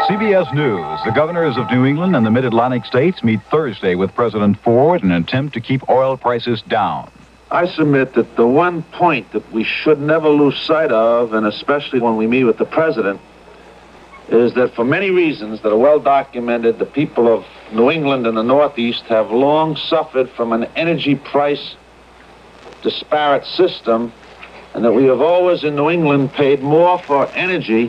CBS News. The governors of New England and the Mid-Atlantic states meet Thursday with President Ford in an attempt to keep oil prices down. I submit that the one point that we should never lose sight of, and especially when we meet with the president, is that for many reasons that are well documented, the people of New England and the Northeast have long suffered from an energy price disparate system, and that we have always in New England paid more for energy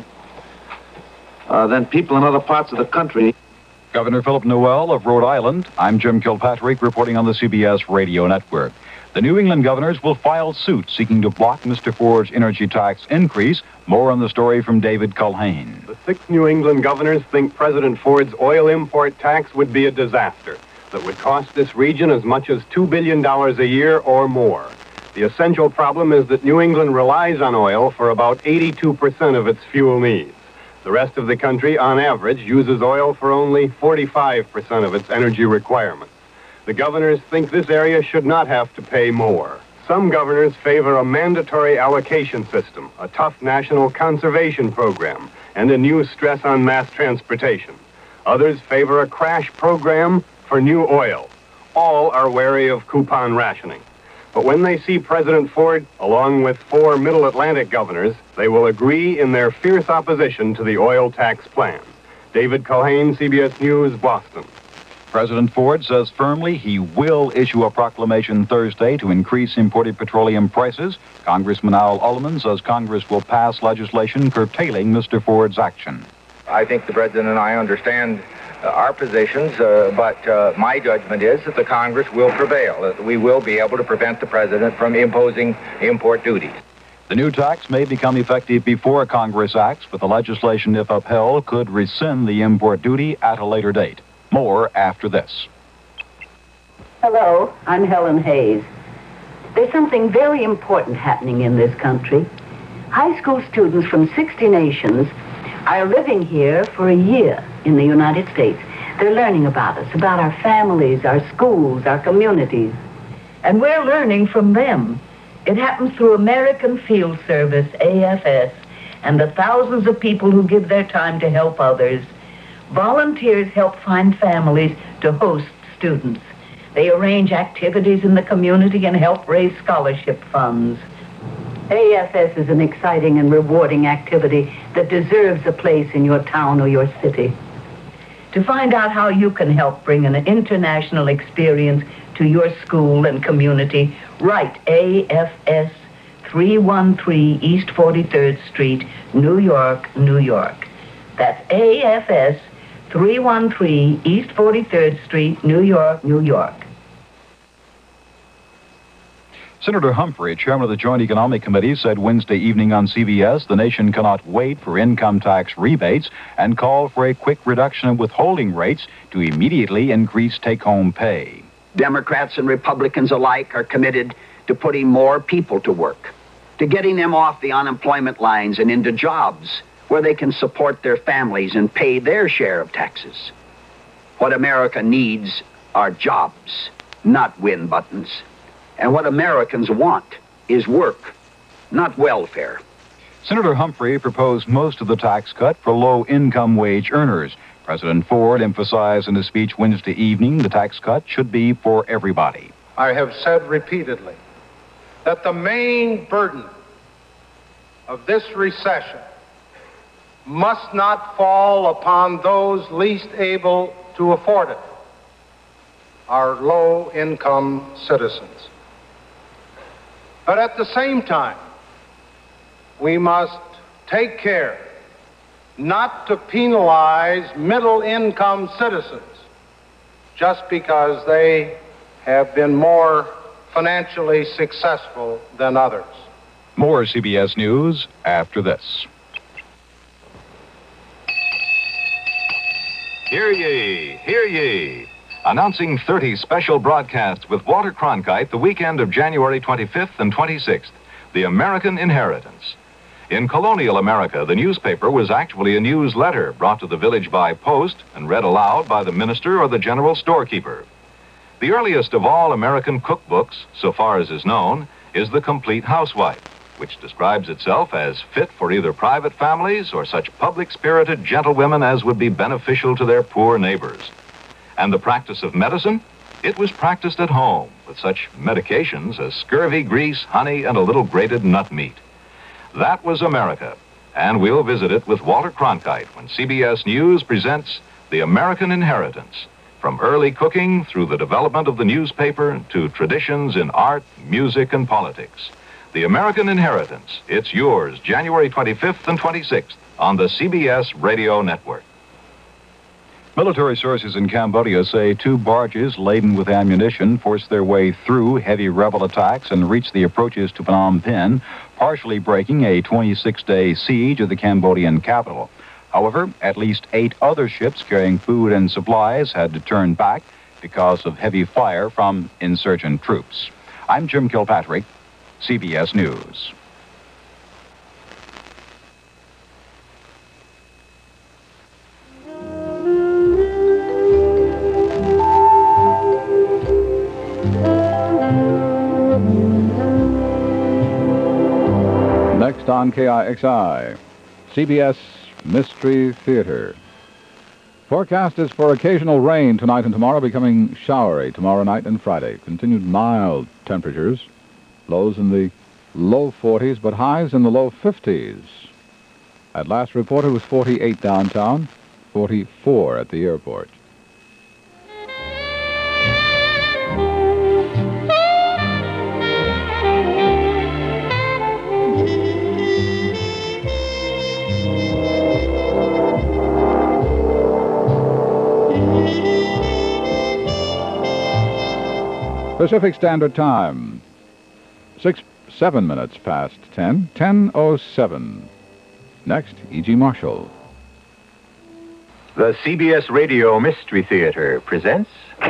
than people in other parts of the country. Governor Philip Noel of Rhode Island. I'm Jim Kilpatrick reporting on the CBS Radio Network. The New England governors will file suit seeking to block Mr. Ford's energy tax increase. More on the story from David Culhane. The 6 New England governors think President Ford's oil import tax would be a disaster that would cost this region as much as $2 billion a year or more. The essential problem is that New England relies on oil for about 82% of its fuel needs. The rest of the country, on average, uses oil for only 45% of its energy requirements. The governors think this area should not have to pay more. Some governors favor a mandatory allocation system, a tough national conservation program, and a new stress on mass transportation. Others favor a crash program for new oil. All are wary of coupon rationing. But when they see President Ford, along with 4 Middle Atlantic governors, they will agree in their fierce opposition to the oil tax plan. David Culhane, CBS News, Boston. President Ford says firmly he will issue a proclamation Thursday to increase imported petroleum prices. Congressman Al Ullman says Congress will pass legislation curtailing Mr. Ford's action. I think the President and I understand our positions, but my judgment is that the Congress will prevail, that we will be able to prevent the President from imposing import duties. The new tax may become effective before Congress acts, but the legislation, if upheld, could rescind the import duty at a later date. More after this. Hello, I'm Helen Hayes. There's something very important happening in this country. High school students from 60 nations are living here for a year in the United States. They're learning about us, about our families, our schools, our communities. And we're learning from them. It happens through American Field Service, AFS, and the thousands of people who give their time to help others. Volunteers help find families to host students. They arrange activities in the community and help raise scholarship funds. AFS is an exciting and rewarding activity that deserves a place in your town or your city. To find out how you can help bring an international experience to your school and community, write AFS 313 East 43rd Street, New York, New York. That's AFS 313 East 43rd Street, New York, New York. Senator Humphrey, chairman of the Joint Economic Committee, said Wednesday evening on CBS the nation cannot wait for income tax rebates and called for a quick reduction of withholding rates to immediately increase take-home pay. Democrats and Republicans alike are committed to putting more people to work, to getting them off the unemployment lines and into jobs where they can support their families and pay their share of taxes. What America needs are jobs, not win buttons. And what Americans want is work, not welfare. Senator Humphrey proposed most of the tax cut for low-income wage earners. President Ford emphasized in his speech Wednesday evening the tax cut should be for everybody. I have said repeatedly that the main burden of this recession must not fall upon those least able to afford it, our low-income citizens. But at the same time, we must take care not to penalize middle-income citizens just because they have been more financially successful than others. More CBS News after this. Hear ye, hear ye. Announcing 30 special broadcasts with Walter Cronkite the weekend of January 25th and 26th, The American Inheritance. In colonial America, the newspaper was actually a newsletter brought to the village by post and read aloud by the minister or the general storekeeper. The earliest of all American cookbooks, so far as is known, is The Complete Housewife. which describes itself as fit for either private families or such public-spirited gentlewomen as would be beneficial to their poor neighbors. And the practice of medicine? It was practiced at home with such medications as scurvy grease, honey, and a little grated nut meat. That was America, and we'll visit it with Walter Cronkite when CBS News presents The American Inheritance, from early cooking through the development of the newspaper to traditions in art, music, and politics. The American Inheritance. It's yours January 25th and 26th on the CBS Radio Network. Military sources in Cambodia say 2 barges laden with ammunition forced their way through heavy rebel attacks and reached the approaches to Phnom Penh, partially breaking a 26-day siege of the Cambodian capital. However, at least 8 other ships carrying food and supplies had to turn back because of heavy fire from insurgent troops. I'm Jim Kilpatrick, CBS News. Next on KIXI, CBS Mystery Theater. Forecast is for occasional rain tonight and tomorrow, becoming showery tomorrow night and Friday. Continued mild temperatures, lows in the low 40s, but highs in the low 50s. At last reported was 48 downtown, 44 at the airport. Pacific Standard Time, 7 minutes past 10, 10:07. Next, E.G. Marshall. The CBS Radio Mystery Theater presents...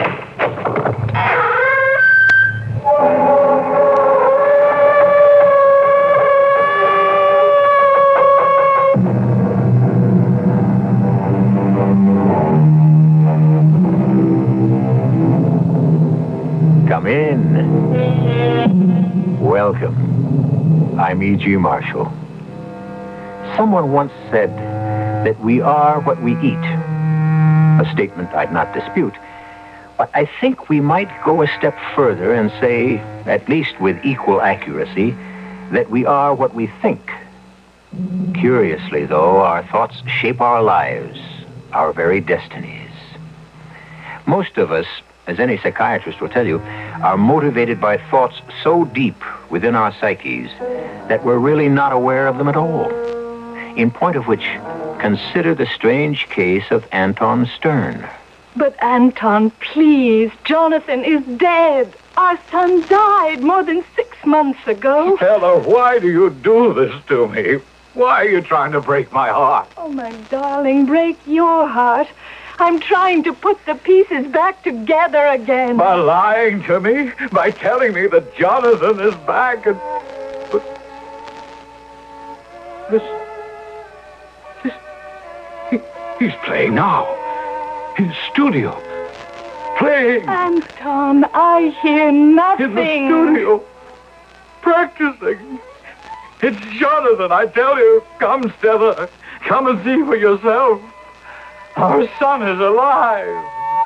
Come in. Welcome. I'm E.G. Marshall. Someone once said that we are what we eat. A statement I'd not dispute. But I think we might go a step further and say, at least with equal accuracy, that we are what we think. Curiously, though, our thoughts shape our lives, our very destinies. Most of us, as any psychiatrist will tell you, are motivated by thoughts so deep within our psyches that we're really not aware of them at all. In point of which, consider the strange case of Anton Stern. But Anton, please, Jonathan is dead. Our son died more than 6 months ago. Ella, why do you do this to me? Why are you trying to break my heart? Oh, my darling, break your heart. I'm trying to put the pieces back together again. By lying to me? By telling me that Jonathan is back and... But... He's playing now. In the studio. Playing. Anton, I hear nothing. In the studio. Practicing. It's Jonathan, I tell you. Come, Stella. Come and see for yourself. Our son is alive.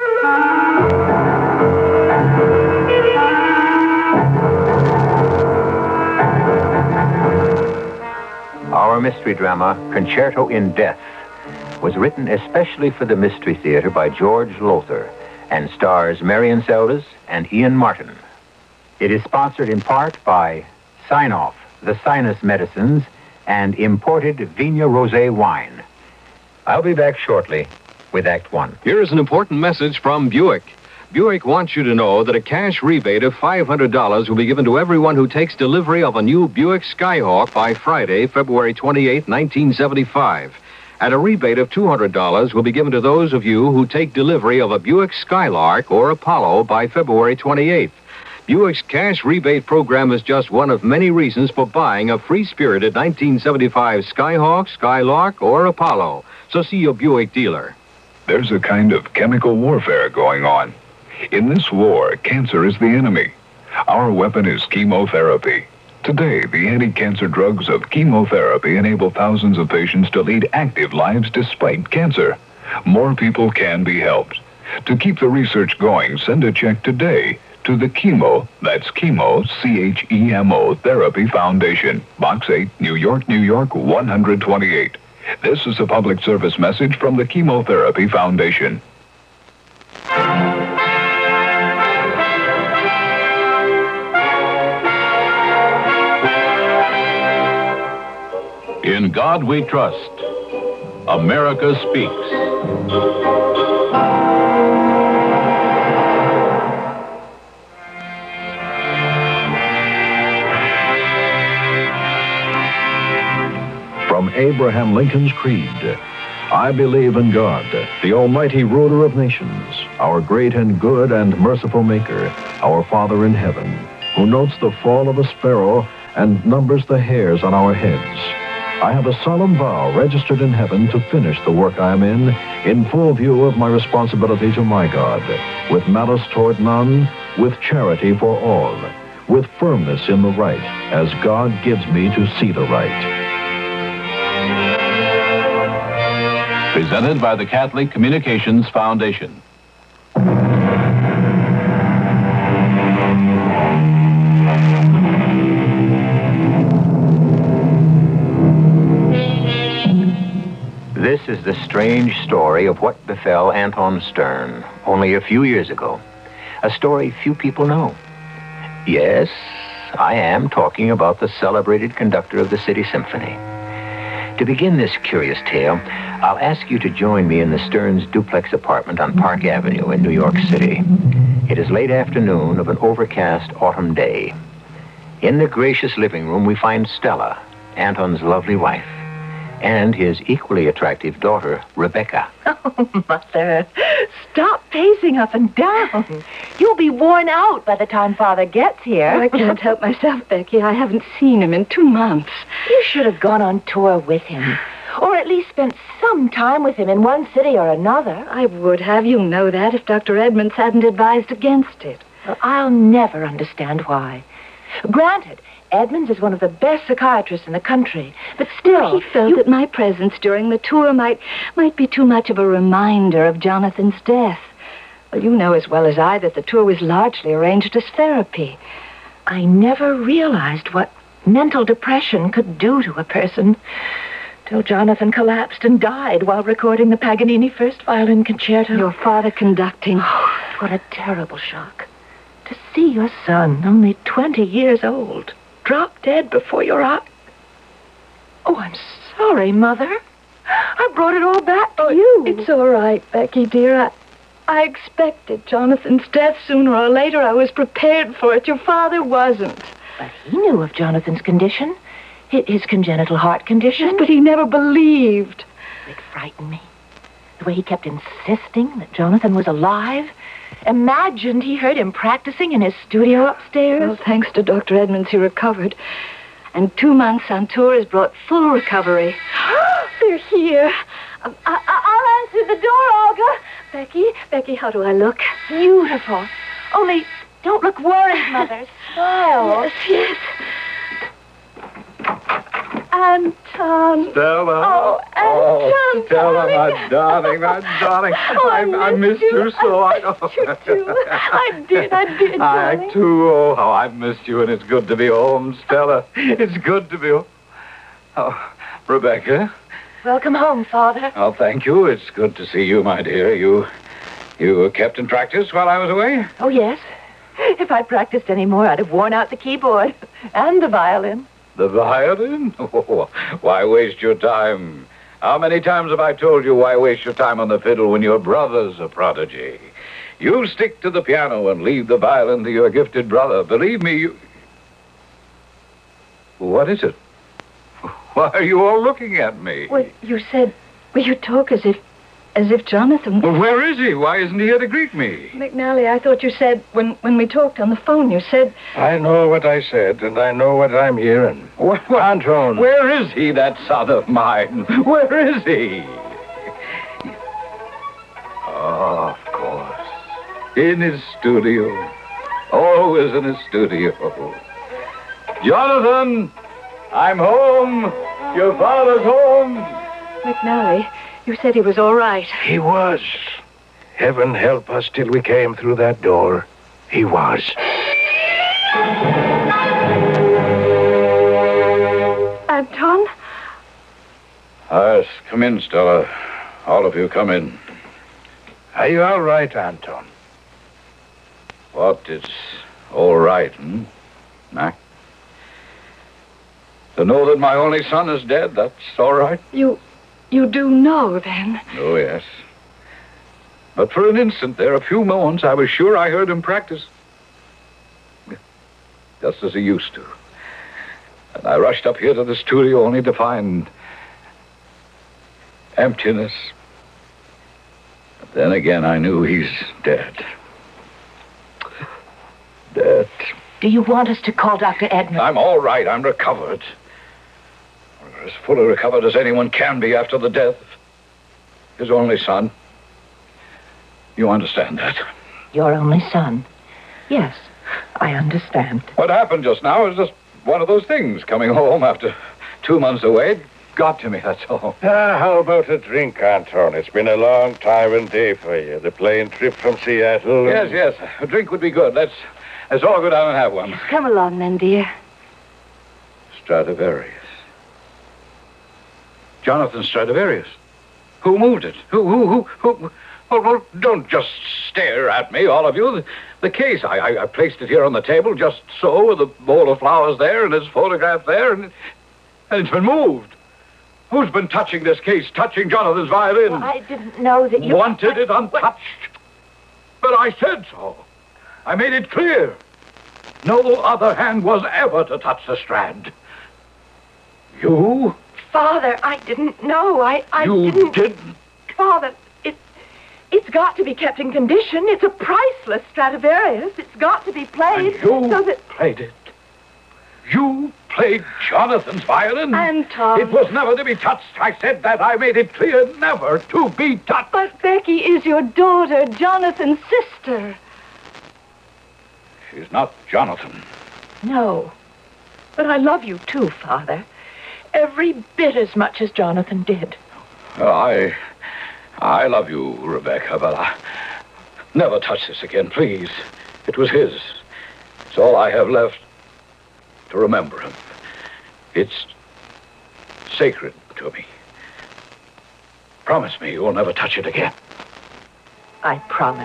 Our mystery drama, Concerto in Death, was written especially for the Mystery Theater by George Lothar and stars Marion Seldes and Ian Martin. It is sponsored in part by Sign-Off, the sinus medicines, and imported Vigna Rosé wine. I'll be back shortly with Act One. Here is an important message from Buick. Buick wants you to know that a cash rebate of $500 will be given to everyone who takes delivery of a new Buick Skyhawk by Friday, February 28, 1975. And a rebate of $200 will be given to those of you who take delivery of a Buick Skylark or Apollo by February 28th. Buick's cash rebate program is just one of many reasons for buying a free-spirited 1975 Skyhawk, Skylark, or Apollo. So see your Buick dealer. There's a kind of chemical warfare going on. In this war, cancer is the enemy. Our weapon is chemotherapy. Today, the anti-cancer drugs of chemotherapy enable thousands of patients to lead active lives despite cancer. More people can be helped. To keep the research going, send a check today to the Chemo, that's Chemo, C-H-E-M-O, Therapy Foundation, Box 8, New York, New York, 128. This is a public service message from the Chemotherapy Foundation. In God we trust. America speaks. From Abraham Lincoln's Creed, I believe in God, the almighty ruler of nations, our great and good and merciful Maker, our Father in heaven, who notes the fall of a sparrow and numbers the hairs on our heads. I have a solemn vow registered in heaven to finish the work I am in full view of my responsibility to my God, with malice toward none, with charity for all, with firmness in the right, as God gives me to see the right. Presented by the Catholic Communications Foundation. This is the strange story of what befell Anton Stern only a few years ago. A story few people know. Yes, I am talking about the celebrated conductor of the City Symphony. To begin this curious tale, I'll ask you to join me in the Stearns' duplex apartment on Park Avenue in New York City. It is late afternoon of an overcast autumn day. In the gracious living room, we find Stella, Anton's lovely wife, and his equally attractive daughter, Rebecca. Oh, Mother, stop pacing up and down. You'll be worn out by the time Father gets here. I can't help myself, Becky. I haven't seen him in 2 months. You should have gone on tour with him, or at least spent some time with him in one city or another. I would have you know that if Dr. Edmonds hadn't advised against it. Well, I'll never understand why. Granted, Edmonds is one of the best psychiatrists in the country, but still... He felt that my presence during the tour might be too much of a reminder of Jonathan's death. Well, you know as well as I that the tour was largely arranged as therapy. I never realized what mental depression could do to a person till Jonathan collapsed and died while recording the Paganini First Violin Concerto. Your father conducting. Oh, what a terrible shock. To see your son, only 20 years old, drop dead before your eyes. Oh, I'm sorry, Mother. I brought it all back to you. It's all right, Becky, dear. I expected Jonathan's death sooner or later. I was prepared for it. Your father wasn't. But he knew of Jonathan's condition. His congenital heart condition. Yes, but he never believed. It frightened me. The way he kept insisting that Jonathan was alive. Imagined he heard him practicing in his studio upstairs. Well, thanks to Dr. Edmonds, he recovered. And 2 months on tour has brought full recovery. They're here. I'll answer the door, Olga. Becky, how do I look? Beautiful. Only don't look worried, Mother. Smile. Yes. Anton. Stella. Oh, Anton. Stella, my darling, my darling. I missed you so. I missed you, too. I did, darling. I, too. Oh, how I've missed you, and it's good to be home, Stella. It's good to be home. Oh, Rebecca. Welcome home, Father. Oh, thank you. It's good to see you, my dear. You kept in practice while I was away? Oh, yes. If I'd practiced any more, I'd have worn out the keyboard and the violin. The violin? Oh, why waste your time? How many times have I told you why waste your time on the fiddle when your brother's a prodigy? You stick to the piano and leave the violin to your gifted brother. Believe me, you... What is it? Why are you all looking at me? Well, you talk as if Jonathan... Well, where is he? Why isn't he here to greet me? McNally, I thought you said, when we talked on the phone, you said... I know what I said, and I know what I'm hearing. What? Anton. Where is he, that son of mine? Where is he? Oh, of course. In his studio. Always in his studio. Jonathan! I'm home! Your father's home! McNally, you said he was all right. He was. Heaven help us till we came through that door. He was. Anton? Yes, come in, Stella. All of you, come in. Are you all right, Anton? What? It's all right, Mac? To know that my only son is dead, that's all right? You do know, then? Oh, yes. But for an instant there, a few moments, I was sure I heard him practice. Just as he used to. And I rushed up here to the studio only to find emptiness. But then again, I knew he's dead. Dead. Do you want us to call Dr. Edmund? I'm all right. I'm recovered. We're as fully recovered as anyone can be after the death of his only son. You understand that? Your only son? Yes, I understand. What happened just now is just one of those things. Coming home after 2 months away, it got to me, that's all. How about a drink, Anton? It's been a long time and day for you. The plane trip from Seattle. Yes. A drink would be good. Let's all go down and have one. Come along, then, dear. Stradivarius. Jonathan Stradivarius. Who moved it? Who? Well, don't just stare at me, all of you. The case, I placed it here on the table just so, with a bowl of flowers there and his photograph there, and it's been moved. Who's been touching this case, touching Jonathan's violin? Well, I didn't know that you... Wanted it untouched. But I said so. I made it clear. No other hand was ever to touch the Strad. You? Father, I didn't know. I You didn't? Father, it's got to be kept in condition. It's a priceless Stradivarius. It's got to be played. And you so that... played it. You played Jonathan's violin? Anton. It was never to be touched. I said that. I made it clear never to be touched. But Becky is your daughter, Jonathan's sister. She's not Jonathan. No. But I love you too, Father. Every bit as much as Jonathan did. I love you, Rebecca, but I never touch this again, please. It was his. It's all I have left to remember him. It's sacred to me. Promise me you'll never touch it again. I promise.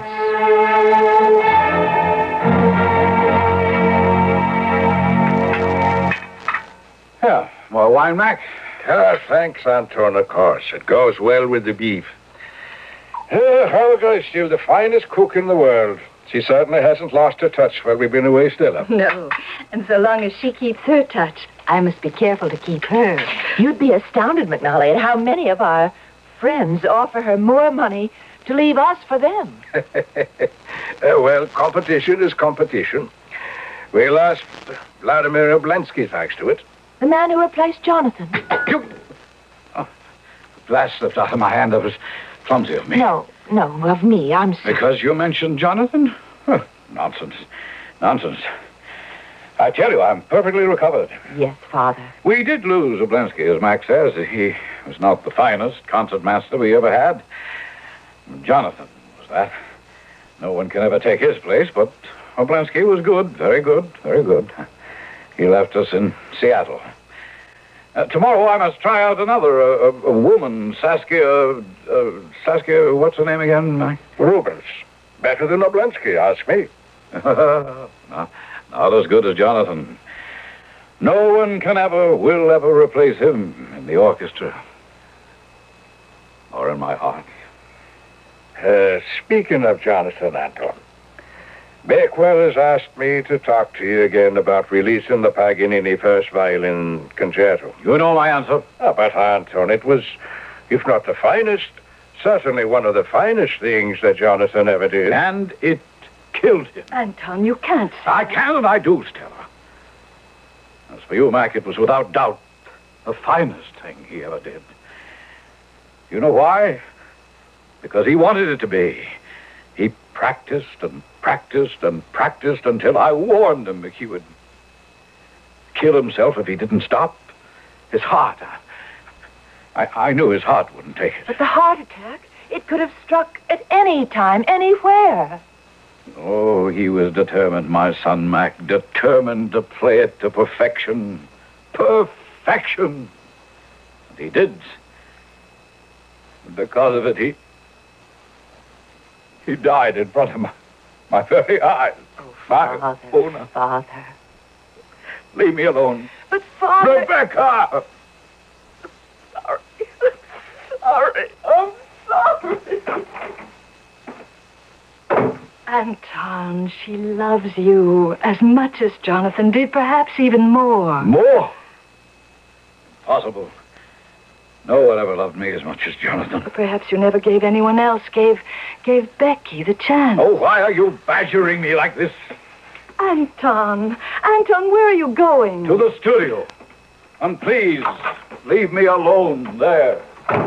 Yeah, more wine, Mac? Thanks, Anton, of course. It goes well with the beef. Helga is still the finest cook in the world. She certainly hasn't lost her touch while we've been away, Stella. No, and so long as she keeps her touch, I must be careful to keep hers. You'd be astounded, McNally, at how many of our friends offer her more money to leave us for them. Well, competition is competition. We lost Vladimir Oblensky thanks to it. The man who replaced Jonathan. Glass slipped out of my hand. That was clumsy of me. No, of me. I'm sorry. Because you mentioned Jonathan? Huh, nonsense. I tell you, I'm perfectly recovered. Yes, Father. We did lose Oblensky, as Max says. He was not the finest concertmaster we ever had. Jonathan was that. No one can ever take his place, but Oblensky was good. Very good. He left us in Seattle. Tomorrow I must try out another, a woman, Saskia, what's her name again, Mike? Rubens. Better than Oblensky, ask me. Not as good as Jonathan. No one will ever replace him in the orchestra. Or in my heart. Speaking of Jonathan, Anton, Bakewell has asked me to talk to you again about releasing the Paganini First Violin Concerto. You know my answer. But, Anton, it was, if not the finest, certainly one of the finest things that Jonathan ever did. And it killed him. Anton, you can't. I can and I do, Stella. As for you, Mac, it was without doubt the finest thing he ever did. You know why? Because he wanted it to be. He practiced and practiced and practiced until I warned him he would kill himself if he didn't stop. His heart. I knew his heart wouldn't take it. But the heart attack, it could have struck at any time, anywhere. Oh, he was determined, my son, Mac. Determined to play it to perfection. Perfection. And he did. And because of it, he died in front of my very eyes. Oh, Father. Leave me alone. But, Father... Rebecca! I'm sorry. Anton, she loves you as much as Jonathan did, perhaps even more. More? Impossible. No one ever loved me as much as Jonathan. Perhaps you never gave anyone else, gave Becky the chance. Oh, why are you badgering me like this? Anton, where are you going? To the studio. And please, leave me alone there.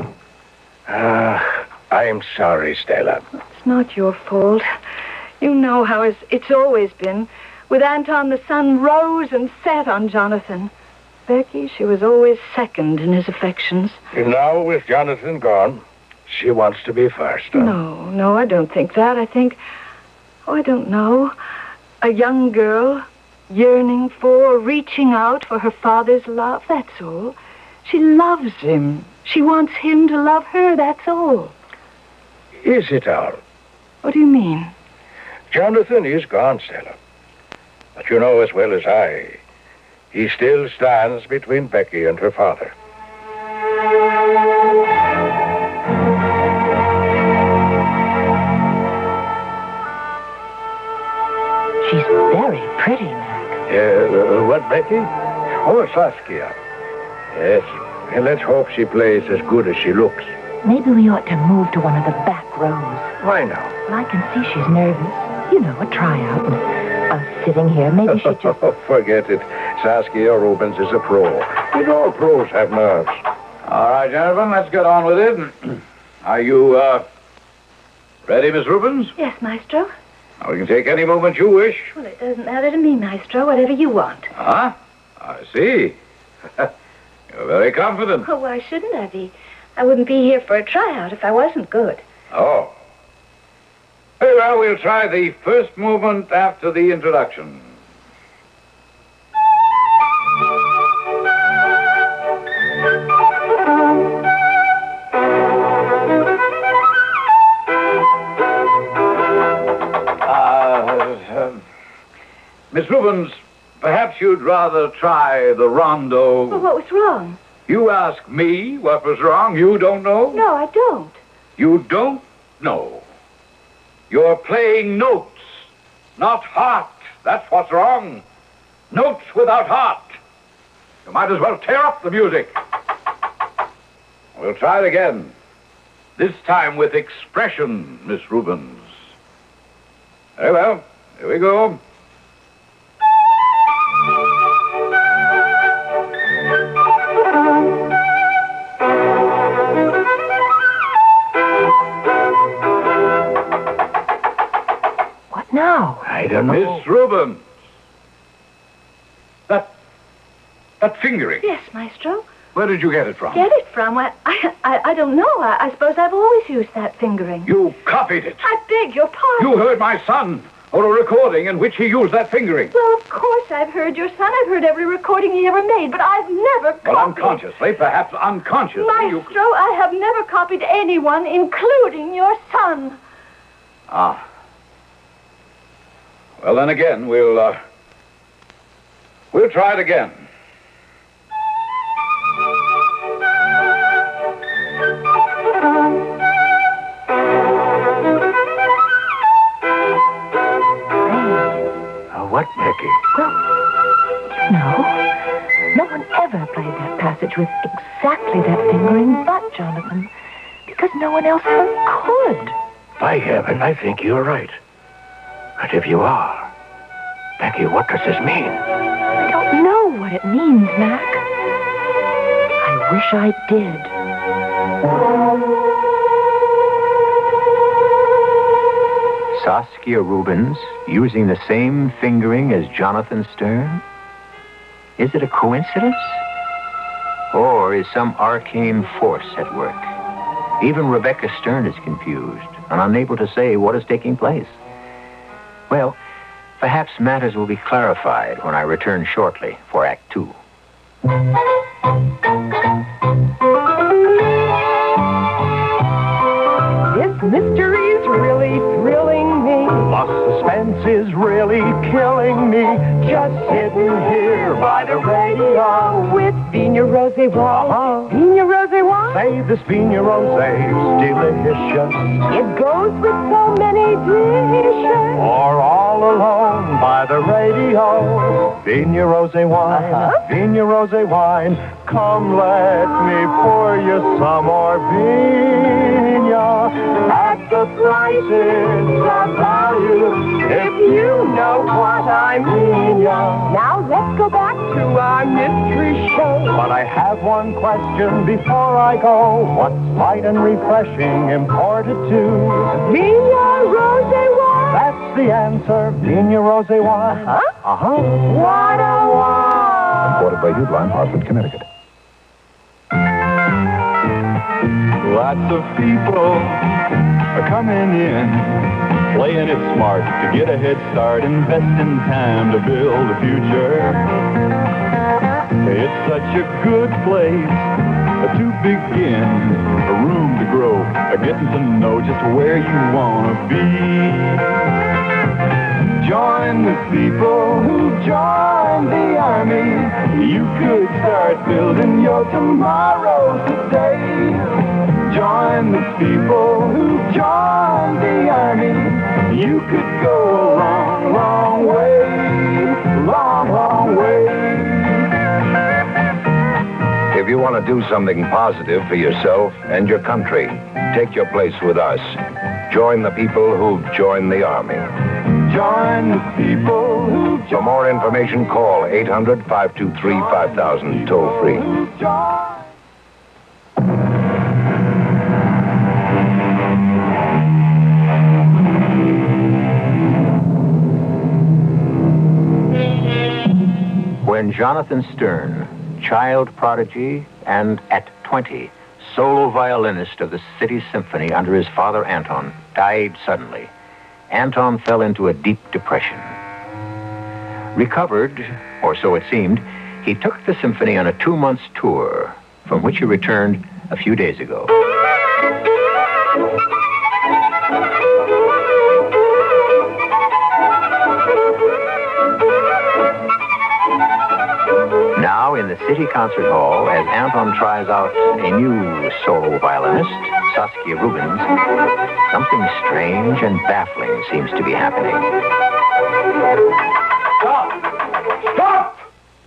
I'm sorry, Stella. It's not your fault. You know how it's always been. With Anton, the sun rose and set on Jonathan. Becky, she was always second in his affections. And now, with Jonathan gone, she wants to be first, huh? No, I don't think that. I think, I don't know, a young girl yearning for, reaching out for her father's love, that's all. She loves him. She wants him to love her, that's all. Is it all? What do you mean? Jonathan is gone, Stella. But you know as well as I, he still stands between Becky and her father. She's very pretty, Mac. What, Becky? Oh, Saskia. Yes. And let's hope she plays as good as she looks. Maybe we ought to move to one of the back rows. Why now? Well, I can see she's nervous. You know, a tryout. And us sitting here, maybe she just... Forget it. Saskia Rubens is a pro. And all pros have nerves. All right, gentlemen, let's get on with it. Are you, ready, Miss Rubens? Yes, Maestro. Now, we can take any moment you wish. Well, it doesn't matter to me, Maestro. Whatever you want. Huh? I see. You're very confident. Oh, why shouldn't I be? I wouldn't be here for a tryout if I wasn't good. Oh. Very well, we'll try the first movement after the introduction. Miss Rubens, perhaps you'd rather try the rondo. Well, what was wrong? You ask me what was wrong. You don't know? No, I don't. You don't know. You're playing notes, not heart. That's what's wrong. Notes without heart. You might as well tear up the music. We'll try it again. This time with expression, Miss Rubens. Very well. Here we go. No. I don't know. Miss Rubens. That fingering. Yes, Maestro. Where did you get it from? Get it from? Well, I don't know. I suppose I've always used that fingering. You copied it. I beg your pardon. You heard my son on a recording in which he used that fingering. Well, of course I've heard your son. I've heard every recording he ever made, but I've never copied. Well, unconsciously, perhaps unconsciously. Maestro, I have never copied anyone, including your son. Ah. Well, then again, we'll try it again. What, Becky? Well, you know, no one ever played that passage with exactly that fingering but Jonathan, because no one else ever could. By heaven, I think you're right. But if you are, Becky, what does this mean? I don't know what it means, Mac. I wish I did. Saskia Rubens using the same fingering as Jonathan Stern? Is it a coincidence? Or is some arcane force at work? Even Rebecca Stern is confused and unable to say what is taking place. Well, perhaps matters will be clarified when I return shortly for Act 2. This mystery's really thrilling me. The suspense is really killing me. Just sitting here by the radio with Vina Rosé wine. Vina Rosé wine? Say this Vina Rosé's delicious. It goes with so many dishes. Or all alone by the radio. Vina Rosé wine. Vina Rosé wine. Come, let me pour you some more Vina. At the prices of value, if you know what I mean. Now let's go back to our mystery show. But I have one question before I go. What's light and refreshing imported to? Vina Rosé wine. That's the answer. Vina Rosé wine. What a wine. Imported by Uline, Hartford, Connecticut. Lots of people are coming in, playing it smart to get a head start, investing time to build a future. It's such a good place to begin, a room to grow, getting to know just where you want to be. Join the people who join the army. You could start building your tomorrow today. Join the people who join the army. You could go a long, long way. Long, long way. If you want to do something positive for yourself and your country, take your place with us. Join the people who join the Army. Join the people who For more information, call 800-523-5000, toll free. When Jonathan Stern, child prodigy and at 20, solo violinist of the City Symphony under his father Anton, died suddenly, Anton fell into a deep depression. Recovered, or so it seemed, he took the symphony on a 2-month tour, from which he returned a few days ago. Now in the City Concert Hall, as Anton tries out a new solo violinist, Saskia Rubens, something strange and baffling seems to be happening. Stop! Stop!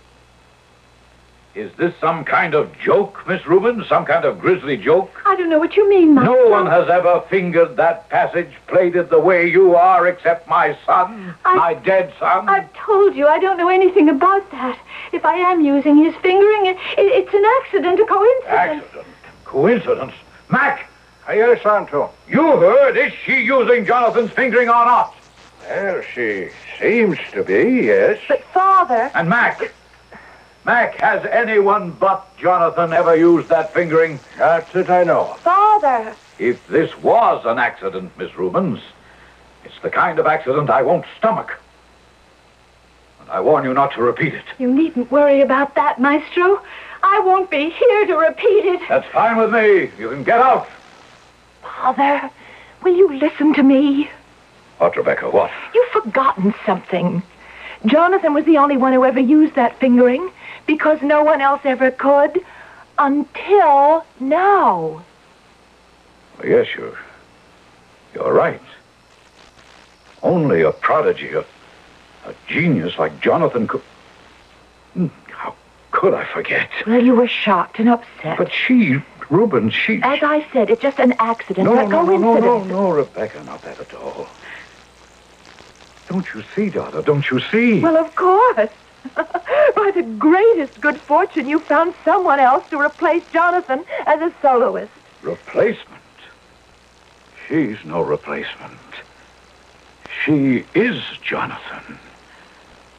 Is this some kind of joke, Miss Rubens? Some kind of grisly joke? I don't know what you mean, Maestro. No one has ever fingered that passage, played it the way you are, except my son, my dead son. I've told you I don't know anything about that. If I am using his fingering, it's an accident, a coincidence. Accident? Coincidence? Mac! Yes, Anton. You heard. Is she using Jonathan's fingering or not? Well, she seems to be, yes. But, Father... And Mac, has anyone but Jonathan ever used that fingering? Not that I know of. Father! If this was an accident, Miss Rubens, it's the kind of accident I won't stomach. And I warn you not to repeat it. You needn't worry about that, Maestro. I won't be here to repeat it. That's fine with me. You can get out. Father, will you listen to me? What, Rebecca, what? You've forgotten something. Jonathan was the only one who ever used that fingering because no one else ever could until now. Yes, you're right. Only a prodigy, a genius like Jonathan could... How could I forget? Well, you were shocked and upset. But Rubens, As I said, it's just an accident, No, a coincidence. No, Rebecca, not that at all. Don't you see, daughter? Don't you see? Well, of course. By the greatest good fortune, you found someone else to replace Jonathan as a soloist. Replacement? She's no replacement. She is Jonathan.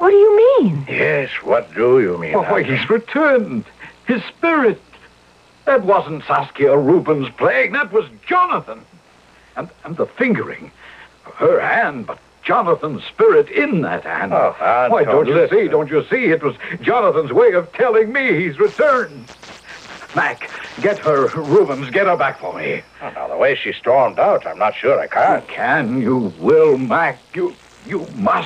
What do you mean? Yes, what do you mean? Oh, he's returned. His spirit. That wasn't Saskia Rubens playing. That was Jonathan. And the fingering. Her hand, but Jonathan's spirit in that hand. Oh, Anton, why, don't you listen. see? Don't you see? It was Jonathan's way of telling me he's returned. Mac, get her, Rubens, get her back for me. Oh, now, the way she stormed out, I'm not sure I can. You can, you will, Mac. You must.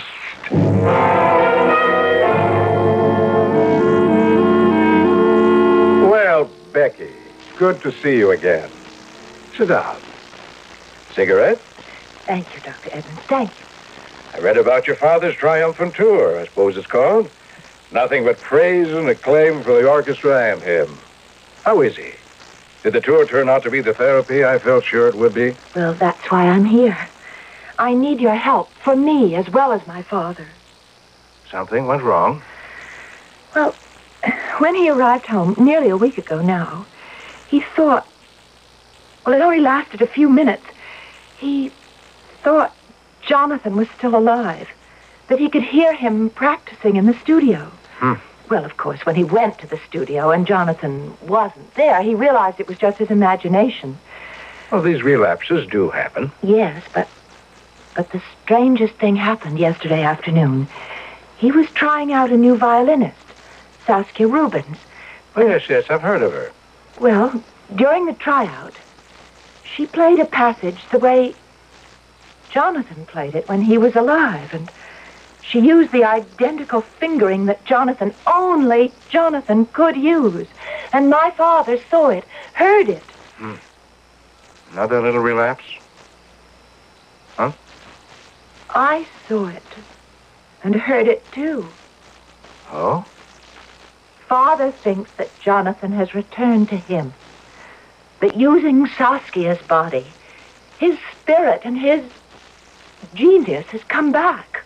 Well, Becky, good to see you again. Sit down. Cigarette? Thank you, Dr. Edmonds. Thank you. I read about your father's triumphant tour, I suppose it's called. Nothing but praise and acclaim for the orchestra and him. How is he? Did the tour turn out to be the therapy I felt sure it would be? Well, that's why I'm here. I need your help for me as well as my father. Something went wrong? Well, when he arrived home nearly a week ago now, he thought... Well, it only lasted a few minutes. He thought Jonathan was still alive, that he could hear him practicing in the studio. Well, of course, when he went to the studio and Jonathan wasn't there, he realized it was just his imagination. Well, these relapses do happen. Yes, but the strangest thing happened yesterday afternoon. He was trying out a new violinist, Saskia Rubens. Oh, yes, I've heard of her. Well, during the tryout, she played a passage the way Jonathan played it when he was alive, and she used the identical fingering that only Jonathan could use. And my father saw it, heard it. Another little relapse? Huh? I saw it and heard it too. Oh? Father thinks that Jonathan has returned to him. That using Saskia's body, his spirit and his genius has come back.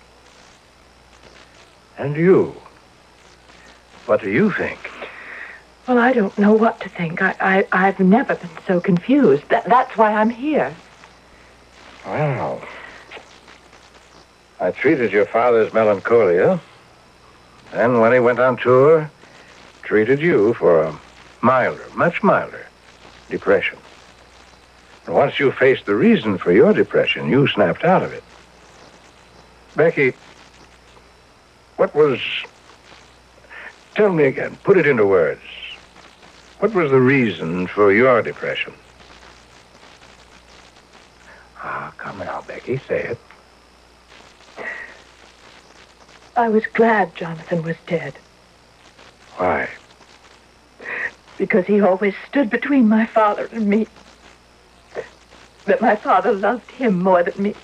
And you? What do you think? Well, I don't know what to think. I've never been so confused. That's why I'm here. Well, I treated your father's melancholia. Then when he went on tour, treated you for a milder, much milder depression. And once you faced the reason for your depression, you snapped out of it. Becky, what was... Tell me again, put it into words. What was the reason for your depression? Ah, come now, Becky, say it. I was glad Jonathan was dead. Why? Because he always stood between my father and me. That my father loved him more than me.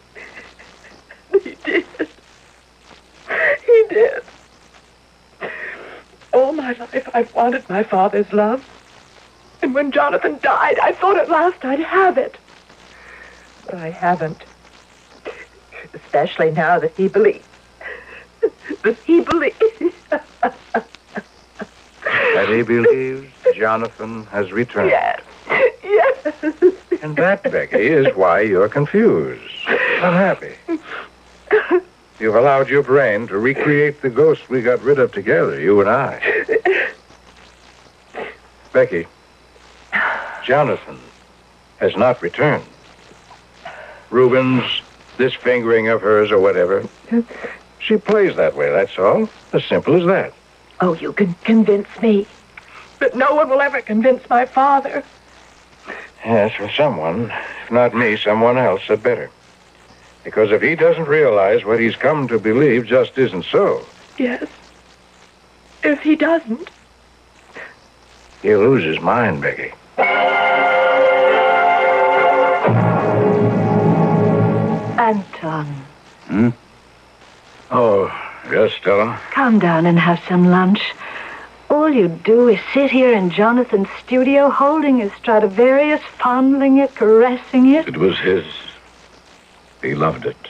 He did. He did. All my life I've wanted my father's love. And when Jonathan died, I thought at last I'd have it. But I haven't. Especially now that he believes. That he believes. That he believes Jonathan has returned. Yes. Yes. And that, Becky, is why you're confused. Unhappy. You've allowed your brain to recreate the ghost we got rid of together, you and I. Becky, Jonathan has not returned. Rubens, this fingering of hers or whatever, she plays that way, that's all. As simple as that. Oh, you can convince me. But no one will ever convince my father. Yes, well, someone, if not me, someone else had better. Because if he doesn't realize what he's come to believe just isn't so, Yes. If he doesn't, he'll lose his mind, Becky. Anton, Oh, yes, Stella? come down and have some lunch. All you do is sit here in Jonathan's studio, holding his Stradivarius, fondling it, caressing it. It was his. He loved it.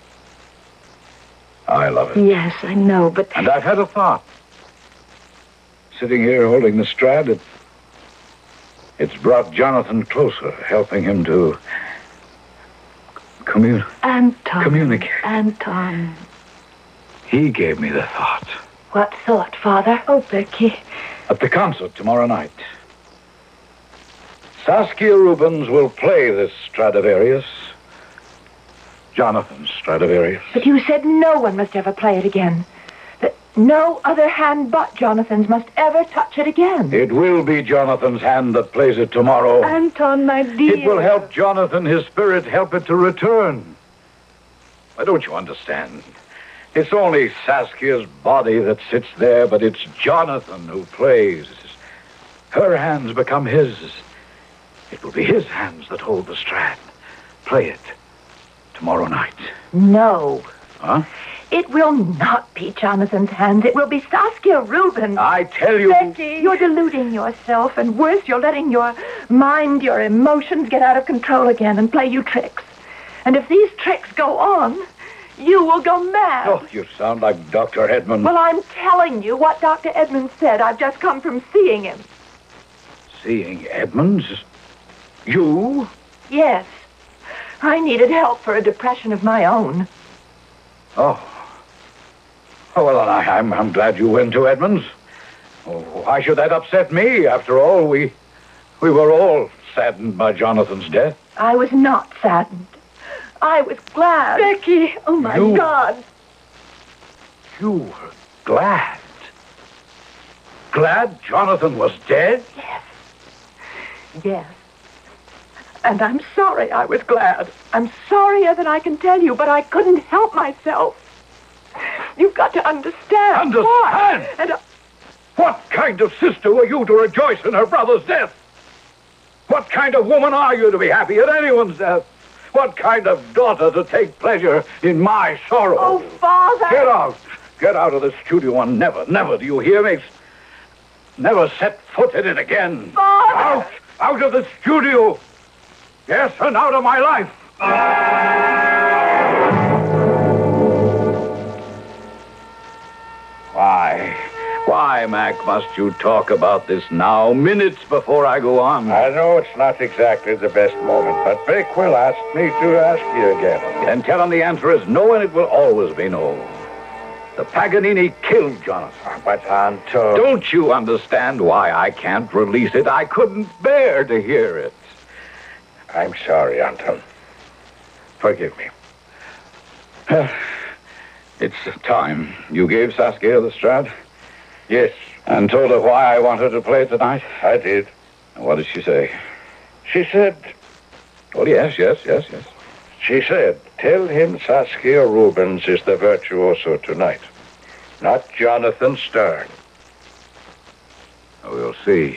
I love it. Yes, I know, but... And I've had a thought. Sitting here holding the Strad, it's brought Jonathan closer, helping him to Anton. communicate. Anton. He gave me the thought. What thought, Father? Oh, Becky. At the concert tomorrow night, Saskia Rubens will play this Stradivarius. Jonathan Stradivarius. But you said no one must ever play it again. That no other hand but Jonathan's must ever touch it again. It will be Jonathan's hand that plays it tomorrow. Anton, my dear. It will help Jonathan, his spirit, help it to return. Why, don't you understand? It's only Saskia's body that sits there, but it's Jonathan who plays. Her hands become his. It will be his hands that hold the Strad. Play it tomorrow night. No. Huh? It will not be Jonathan's hands. It will be Saskia Rubens. I tell you... Becky, you're deluding yourself, and worse, you're letting your mind, your emotions get out of control again and play you tricks. And if these tricks go on, you will go mad. Oh, you sound like Dr. Edmund. Well, I'm telling you what Dr. Edmund said. I've just come from seeing him. Seeing Edmonds? You? Yes. I needed help for a depression of my own. Oh. Oh, well, I'm glad you went to Edmonds. Oh, why should that upset me? After all, we were all saddened by Jonathan's death. I was not saddened. I was glad. Becky, oh, my God. You were glad? Glad Jonathan was dead? Yes. Yes. And I'm sorry I was glad. I'm sorrier than I can tell you, but I couldn't help myself. You've got to understand. Understand? And what kind of sister were you to rejoice in her brother's death? What kind of woman are you to be happy at anyone's death? What kind of daughter to take pleasure in my sorrow? Oh, Father! Get out! Get out of the studio and never, do you hear me? Never set foot in it again. Father! Out of the studio! Yes, and out of my life! Why, Mac, must you talk about this now, minutes before I go on? I know it's not exactly the best moment, but Bakewell asked me to ask you again. And tell him the answer is no, and it will always be no. The Paganini killed Jonathan. But, Anton... Don't you understand why I can't release it? I couldn't bear to hear it. I'm sorry, Anton. Forgive me. It's time. You gave Saskia the Strad? Yes. And told her why I want her to play it tonight? I did. And what did she say? She said... Oh, yes. She said, tell him Saskia Rubens is the virtuoso tonight, not Jonathan Stern. We'll see.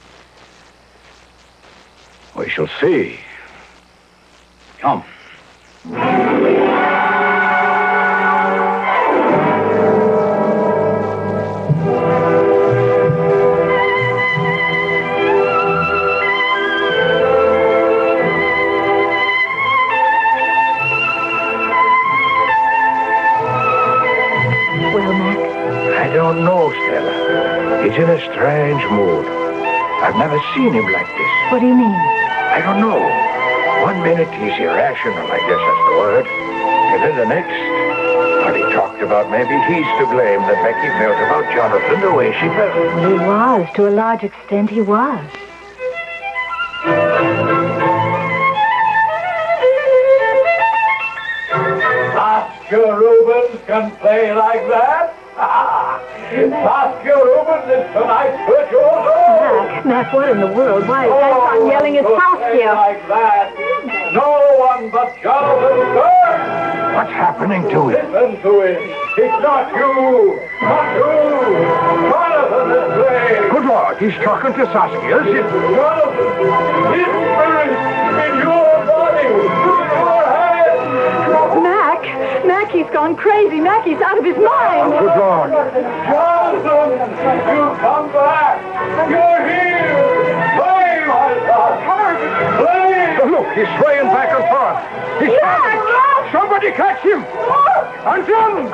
We shall see. Come. I don't know, Stella. He's in a strange mood. I've never seen him like this. What do you mean? I don't know. One minute he's irrational, I guess that's the word. And then the next, well, he talked about maybe he's to blame that Becky felt about Jonathan the way she felt. Well, he was. To a large extent, he was. Saskia Rubens can play like that? Saskia Rubens is tonight's virtuoso. Mac, what in the world? Why is Anton yelling at Saskia? Like that. No one but Jonathan Stern. What's happening to him? Listen to him. It's not you. Not you. Jonathan is playing. Good Lord, he's talking to Saskia. Jonathan, his spirit in your body, in your head. Mac, he's gone crazy. Mac, he's out of his mind. Oh, good Lord. Jonathan, you come back. You're here. Play, my son. Play. Oh, look, he's swaying back and forth. He's stopping. Somebody catch him. Anton!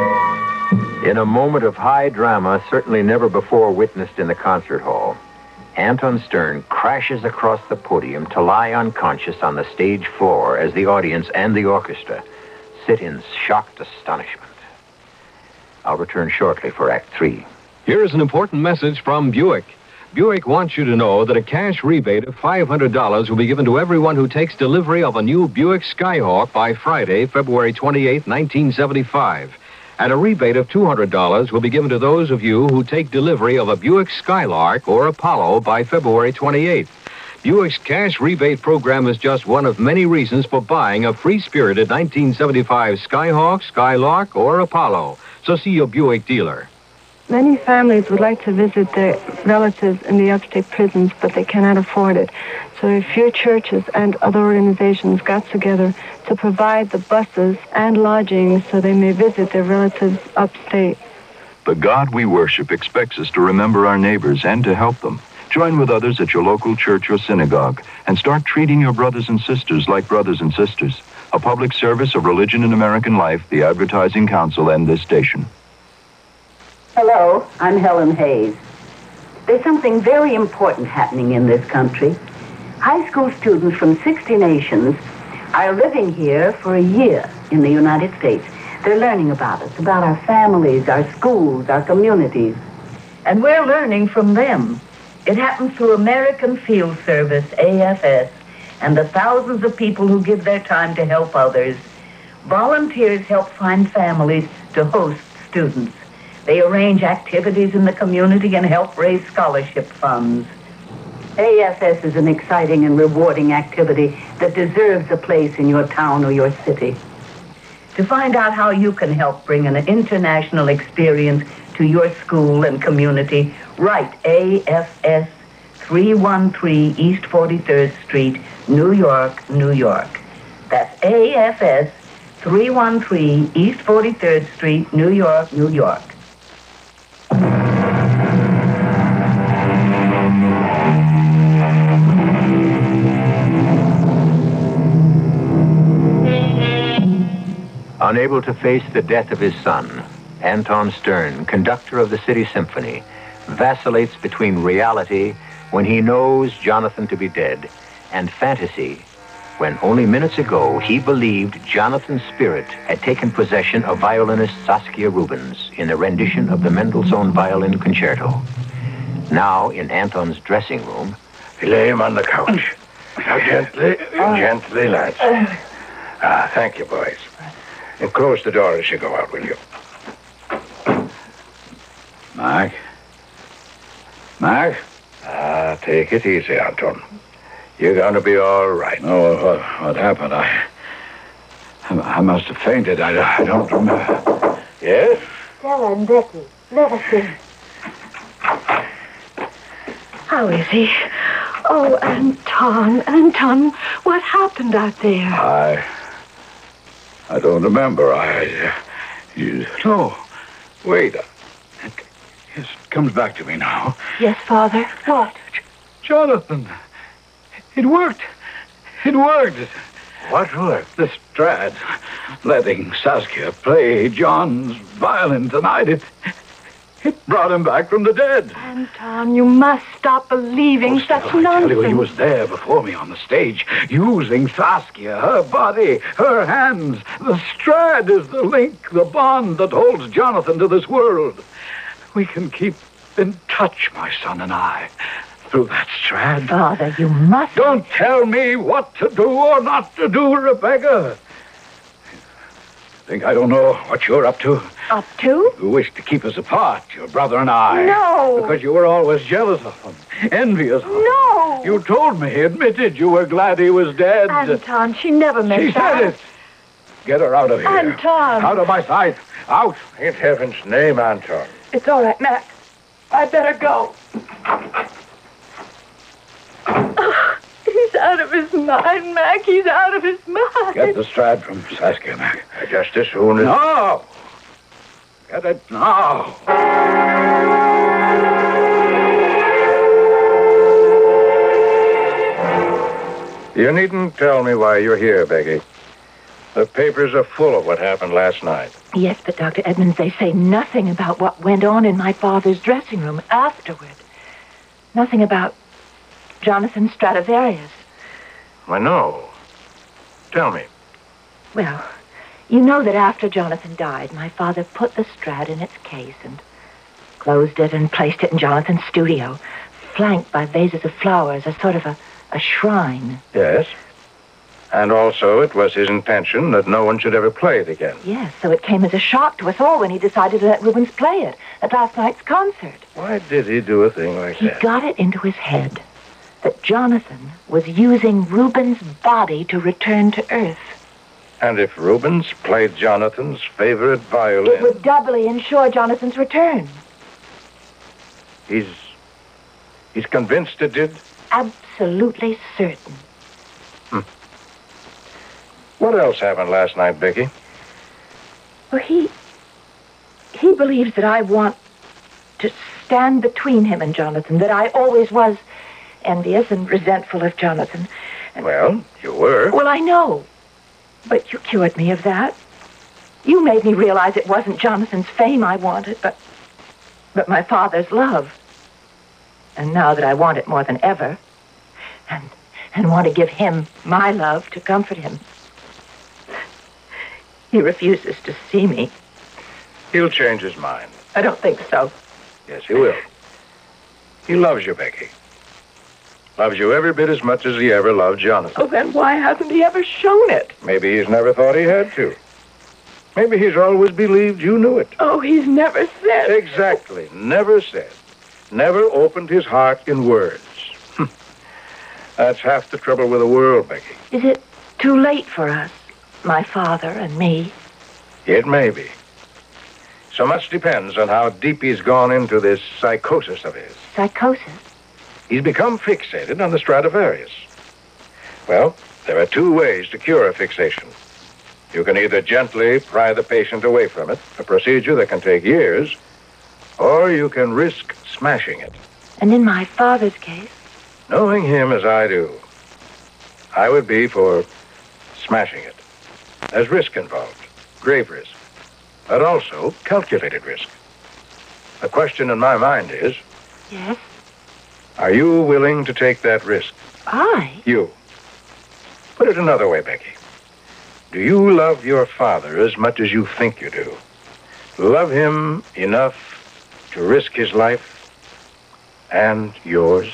In a moment of high drama, certainly never before witnessed in the concert hall, Anton Stern crashes across the podium to lie unconscious on the stage floor as the audience and the orchestra sit in shocked astonishment. I'll return shortly for Act 3. Here is an important message from Buick. Buick wants you to know that a cash rebate of $500 will be given to everyone who takes delivery of a new Buick Skyhawk by Friday, February 28, 1975. And a rebate of $200 will be given to those of you who take delivery of a Buick Skylark or Apollo by February 28th. Buick's cash rebate program is just one of many reasons for buying a free-spirited 1975 Skyhawk, Skylark, or Apollo. So see your Buick dealer. Many families would like to visit their relatives in the upstate prisons, but they cannot afford it. So a few churches and other organizations got together to provide the buses and lodging so they may visit their relatives upstate. The God we worship expects us to remember our neighbors and to help them. Join with others at your local church or synagogue and start treating your brothers and sisters like brothers and sisters. A public service of Religion in American Life, the Advertising Council, and this station. Hello, I'm Helen Hayes. There's something very important happening in this country. High school students from 60 nations are living here for a year in the United States. They're learning about us, about our families, our schools, our communities. And we're learning from them. It happens through American Field Service, AFS, and the thousands of people who give their time to help others. Volunteers help find families to host students. They arrange activities in the community and help raise scholarship funds. AFS is an exciting and rewarding activity that deserves a place in your town or your city. To find out how you can help bring an international experience to your school and community, write AFS 313 East 43rd Street, New York, New York. That's AFS 313 East 43rd Street, New York, New York. Unable to face the death of his son, Anton Stern, conductor of the City Symphony, vacillates between reality when he knows Jonathan to be dead and fantasy when only minutes ago he believed Jonathan's spirit had taken possession of violinist Saskia Rubens in the rendition of the Mendelssohn Violin Concerto. Now, in Anton's dressing room... Lay him on the couch. Now, gently, lads. Thank you, boys. And close the door as you go out, will you? Mac? Take it easy, Anton. You're going to be all right. No, what happened? I must have fainted. I don't remember. Yes? Stella and Becky, let us in. How is he? Oh, Anton, what happened out there? I don't remember. No, wait. It comes back to me now. Yes, Father. What? Jonathan. It worked. What worked? The Strad. Letting Saskia play John's violin tonight. It brought him back from the dead. Anton, you must stop believing such nonsense. I tell you, he was there before me on the stage, using Saskia, her body, her hands. The Strad is the link, the bond that holds Jonathan to this world. We can keep in touch, my son and I, through that Strad. Father, you must... Don't tell me what to do or not to do, Rebecca. Think I don't know what you're up to? Up to? You wish to keep us apart, your brother and I. No. Because you were always jealous of him, envious of him. No. You told me, admitted you were glad he was dead. Anton, she never meant She that. said it. Get her out of here. Anton. Out of my sight. Out. In heaven's name, Anton. It's all right, Mac. I'd better go. He's out of his mind, Mac. He's out of his mind. Get the Strad from Saskia, Mac. Just as soon as... No! Get it now. You needn't tell me why you're here, Becky. The papers are full of what happened last night. Yes, but Dr. Edmonds, they say nothing about what went on in my father's dressing room afterward. Nothing about Jonathan Stradivarius. Why, no. Tell me. Well, you know that after Jonathan died, my father put the Strad in its case and closed it and placed it in Jonathan's studio, flanked by vases of flowers, a sort of a shrine. Yes. And also it was his intention that no one should ever play it again. Yes, so it came as a shock to us all when he decided to let Rubens play it at last night's concert. Why did he do a thing like He that? got it into his head that Jonathan was using Rubens' body to return to Earth. And if Rubens played Jonathan's favorite violin... It would doubly ensure Jonathan's return. He's convinced it did? Absolutely certain. What else happened last night, Becky? Well, he believes that I want to stand between him and Jonathan, that I always was envious and resentful of Jonathan. Well, you were. Well, I know. But you cured me of that. You made me realize it wasn't Jonathan's fame I wanted, but my father's love. And now that I want it more than ever, and want to give him my love to comfort him, he refuses to see me. He'll change his mind. I don't think so. Yes, he will. He loves you, Becky. Loves you every bit as much as he ever loved Jonathan. Oh, then why hasn't he ever shown it? Maybe he's never thought he had to. Maybe he's always believed you knew it. Oh, he's never said. Exactly. Never said. Never opened his heart in words. That's half the trouble with the world, Becky. Is it too late for us, my father and me? It may be. So much depends on how deep he's gone into this psychosis of his. Psychosis? He's become fixated on the Stradivarius. Well, there are two ways to cure a fixation. You can either gently pry the patient away from it, a procedure that can take years, or you can risk smashing it. And in my father's case? Knowing him as I do, I would be for smashing it. There's risk involved, grave risk, but also calculated risk. The question in my mind is... Yes? Are you willing to take that risk? I? You. Put it another way, Becky. Do you love your father as much as you think you do? Love him enough to risk his life and yours?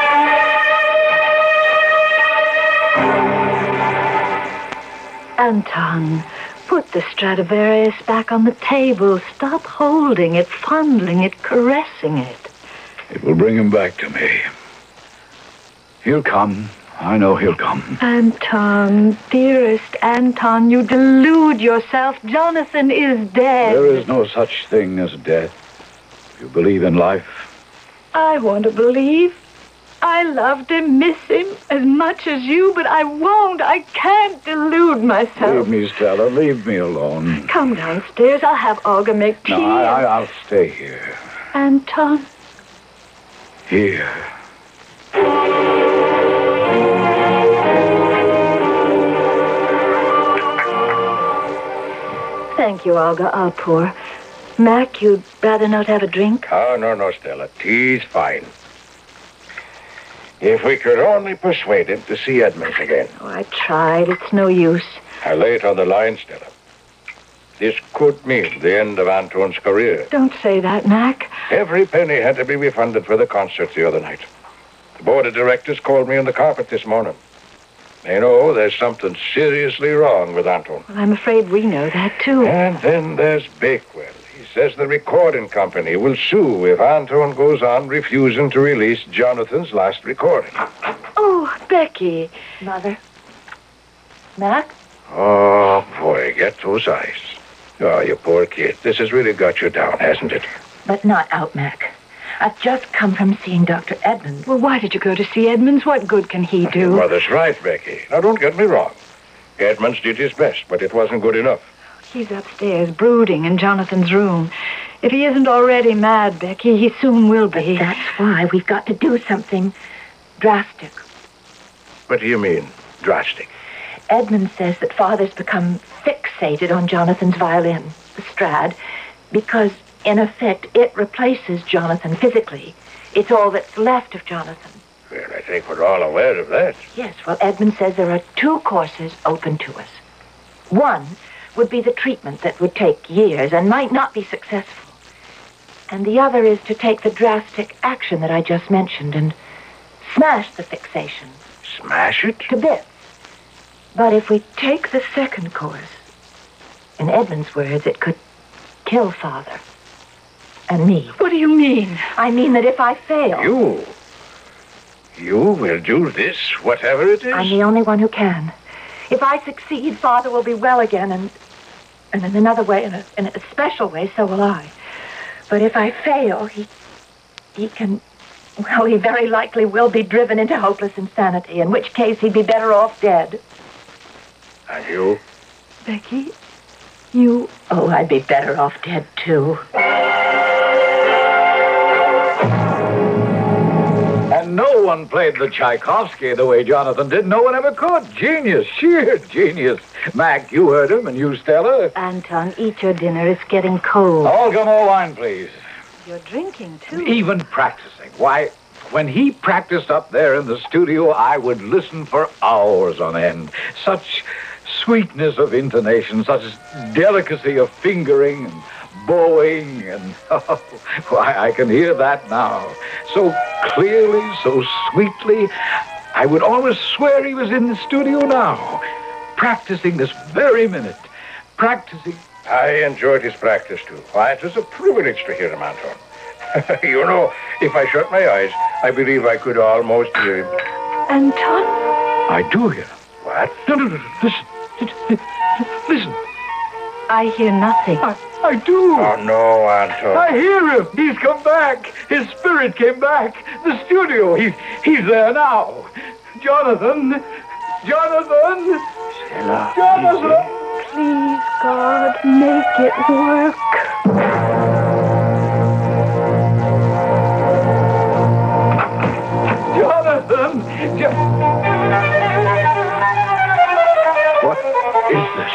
Anton, put the Stradivarius back on the table. Stop holding it, fondling it, caressing it. It will bring him back to me. He'll come. I know he'll come. Anton, dearest Anton, you delude yourself. Jonathan is dead. There is no such thing as death. If you believe in life. I want to believe. I loved him, miss him as much as you, but I won't. I can't delude myself. Leave me, Stella. Leave me alone. Come downstairs. I'll have Olga make tea. No, I'll stay here. Anton. Here. Thank you, Olga. I'll pour. Mac, you'd rather not have a drink? Oh, no, Stella. Tea's fine. If we could only persuade him to see Edmonds again. Oh, I tried. It's no use. I lay it on the line, Stella. This could mean the end of Anton's career. Don't say that, Mac. Every penny had to be refunded for the concert the other night. The board of directors called me on the carpet this morning. They know there's something seriously wrong with Anton. Well, I'm afraid we know that, too. And then there's Bakewell. He says the recording company will sue if Anton goes on refusing to release Jonathan's last recording. Oh, Becky. Mother. Mac? Oh, boy, get those eyes. Oh, you poor kid. This has really got you down, hasn't it? But not out, Mac. I've just come from seeing Dr. Edmonds. Well, why did you go to see Edmonds? What good can he do? Your mother's right, Becky. Now, don't get me wrong. Edmonds did his best, but it wasn't good enough. He's upstairs, brooding in Jonathan's room. If he isn't already mad, Becky, he soon will be. But that's why we've got to do something drastic. What do you mean, drastic? Edmonds says that Father's become fixated on Jonathan's violin, the Strad, because, in effect, it replaces Jonathan physically. It's all that's left of Jonathan. Well, I think we're all aware of that. Yes, well, Edmund says there are 2 courses open to us. One would be the treatment that would take years and might not be successful. And the other is to take the drastic action that I just mentioned and smash the fixation. Smash it? To bits. But if we take the second course, in Edmund's words, it could kill Father. And me. What do you mean? I mean that if I fail... You will do this, whatever it is? I'm the only one who can. If I succeed, Father will be well again, and in another way, in a special way, so will I. But if I fail, he can... Well, he very likely will be driven into hopeless insanity, in which case he'd be better off dead. And you? Becky, you... Oh, I'd be better off dead, too. And no one played the Tchaikovsky the way Jonathan did. No one ever could. Genius, sheer genius. Mac, you heard him, and you, Stella. Anton, eat your dinner. It's getting cold. Olga, more wine, please. You're drinking, too. Even practicing. Why, when he practiced up there in the studio, I would listen for hours on end. Such sweetness of intonation, such delicacy of fingering and bowing, and why, I can hear that now. So clearly, so sweetly, I would always swear he was in the studio now, practicing this very minute, practicing. I enjoyed his practice, too. Why, it was a privilege to hear him, Anton. You know, if I shut my eyes, I believe I could almost hear him. Anton? I do hear him. What? No. Listen. Listen. I hear nothing. I do. Oh, no, Anton. I hear him. He's come back. His spirit came back. The studio. He's there now. Jonathan. Jonathan. Stella. Jonathan. Please, God, make it work. Jonathan. What is this?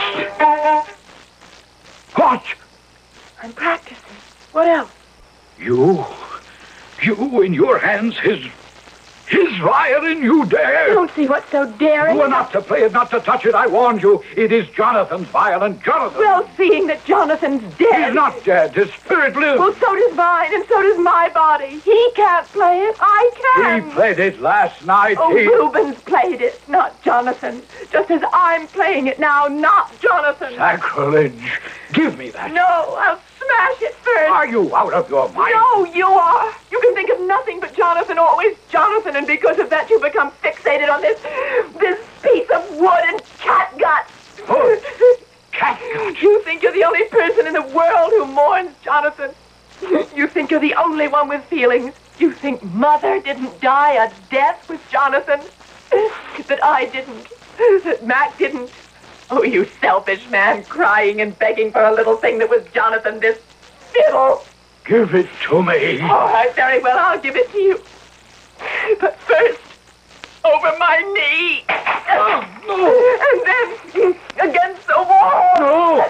What? I'm practicing. What else? You in your hands, his violin, you dare? I don't see what's so daring. You are not to play it, not to touch it. I warned you. It is Jonathan's violin. Jonathan. Well, seeing that Jonathan's dead. He's not dead. His spirit lives. Well, so does mine, and so does my body. He can't play it. I can. He played it last night. Oh, Rubens played it, not Jonathan. Just as I'm playing it now, not Jonathan. Sacrilege. Give me that. No, I'll smash it first. Are you out of your mind? No, you are. You can think of nothing but Jonathan, always Jonathan, and because of that you become fixated on this piece of wood and catgut. Oh, catgut. You think you're the only person in the world who mourns Jonathan. You think you're the only one with feelings. You think Mother didn't die a death with Jonathan. That I didn't. That Mac didn't. Oh, you selfish man, crying and begging for a little thing that was Jonathan, this fiddle. Give it to me. All right, very well, I'll give it to you. But first, over my knee. Oh, no. And then against the wall.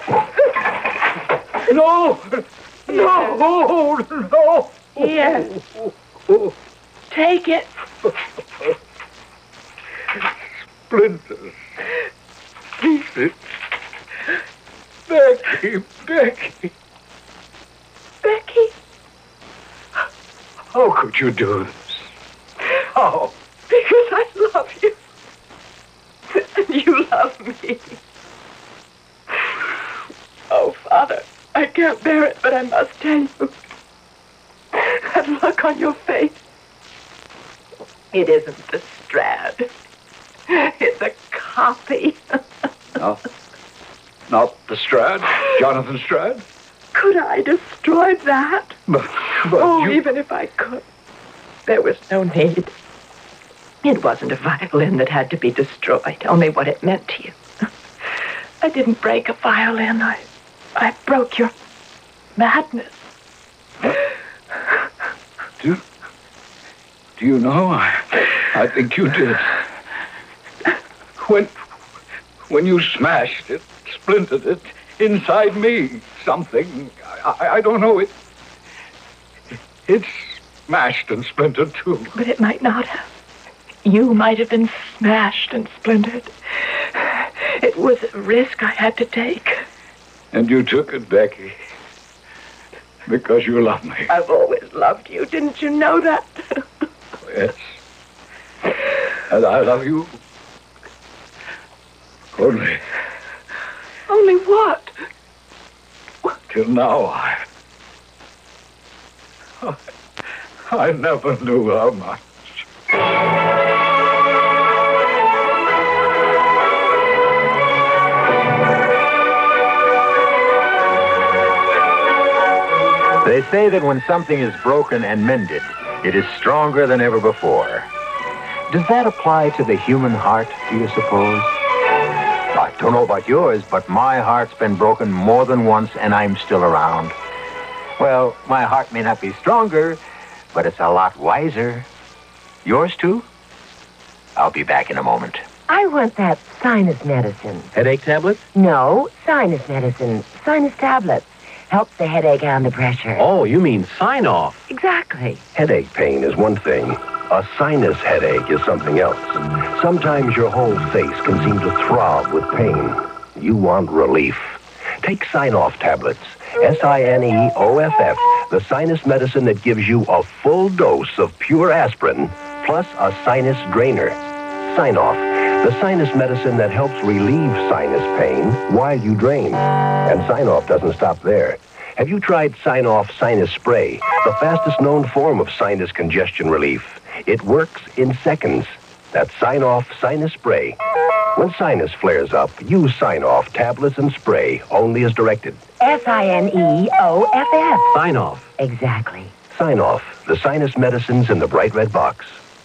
No. No. Here. Take it. Splinters. Pieces. Becky. Becky. How could you do this? How? Because I love you. And you love me. Oh, Father, I can't bear it, but I must tell you. That look on your face. It isn't the Strad. It's a copy. No. Not the Strad? Jonathan Strad? Could I destroy that? But oh, even if I could. There was no need. It wasn't a violin that had to be destroyed, only what it meant to you. I didn't break a violin. I broke your madness. Do you know? I think you did. When you smashed it, splintered it, inside me, something, I don't know, it's smashed and splintered too. But it might not have. You might have been smashed and splintered. It was a risk I had to take. And you took it, Becky. Because you love me. I've always loved you. Didn't you know that? Yes. And I love you. Only Only what? till now, I never knew how much. They say that when something is broken and mended, it is stronger than ever before. Does that apply to the human heart, do you suppose? I don't know about yours, but my heart's been broken more than once, and I'm still around. Well, my heart may not be stronger, but it's a lot wiser. Yours, too? I'll be back in a moment. I want that sinus medicine. Headache tablets? No, sinus medicine. Sinus tablets. Helps the headache and the pressure. Oh, you mean sign-off. Exactly. Headache pain is one thing. A sinus headache is something else. Sometimes your whole face can seem to throb with pain. You want relief. Take Sign-Off tablets. S-I-N-E-O-F-F, the sinus medicine that gives you a full dose of pure aspirin, plus a sinus drainer. Sign-Off, the sinus medicine that helps relieve sinus pain while you drain. And Sign-Off doesn't stop there. Have you tried Sign-Off Sinus Spray, the fastest known form of sinus congestion relief? It works in seconds. That's Sign-Off Sinus Spray. When sinus flares up, use Sign-Off tablets and spray, only as directed. S-I-N-E-O-F-F. Sign-Off. Exactly. Sign-Off, the sinus medicines in the bright red box.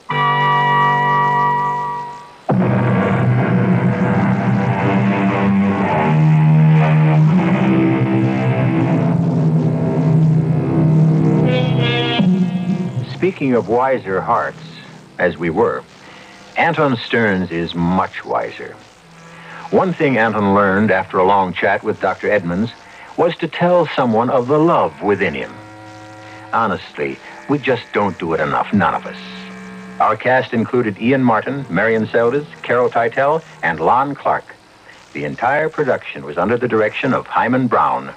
Speaking of wiser hearts, as we were, Anton Stearns is much wiser. One thing Anton learned after a long chat with Dr. Edmonds was to tell someone of the love within him. Honestly, we just don't do it enough, none of us. Our cast included Ian Martin, Marion Seldes, Carol Teitel, and Lon Clark. The entire production was under the direction of Hyman Brown.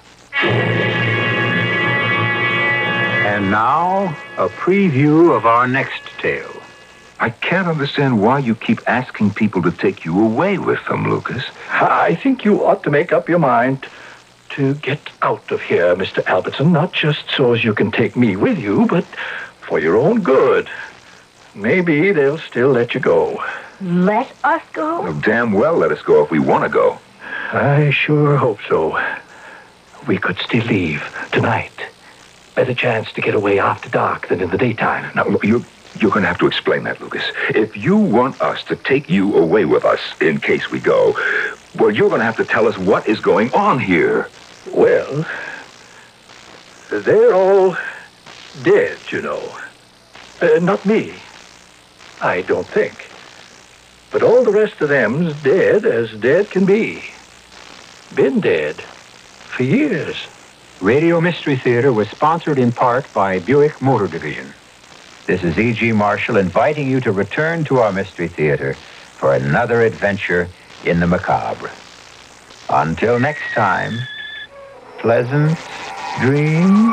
And now, a preview of our next tale. I can't understand why you keep asking people to take you away with them, Lucas. I think you ought to make up your mind to get out of here, Mr. Albertson, not just so as you can take me with you, but for your own good. Maybe they'll still let you go. Let us go? Well, damn well let us go if we want to go. I sure hope so. We could still leave tonight. Better chance to get away after dark than in the daytime. Now, you're going to have to explain that, Lucas. If you want us to take you away with us in case we go, well, you're going to have to tell us what is going on here. Well, they're all dead, you know. Not me. I don't think. But all the rest of them's dead as dead can be. Been dead for years. Radio Mystery Theater was sponsored in part by Buick Motor Division. This is E.G. Marshall inviting you to return to our Mystery Theater for another adventure in the macabre. Until next time, pleasant dreams.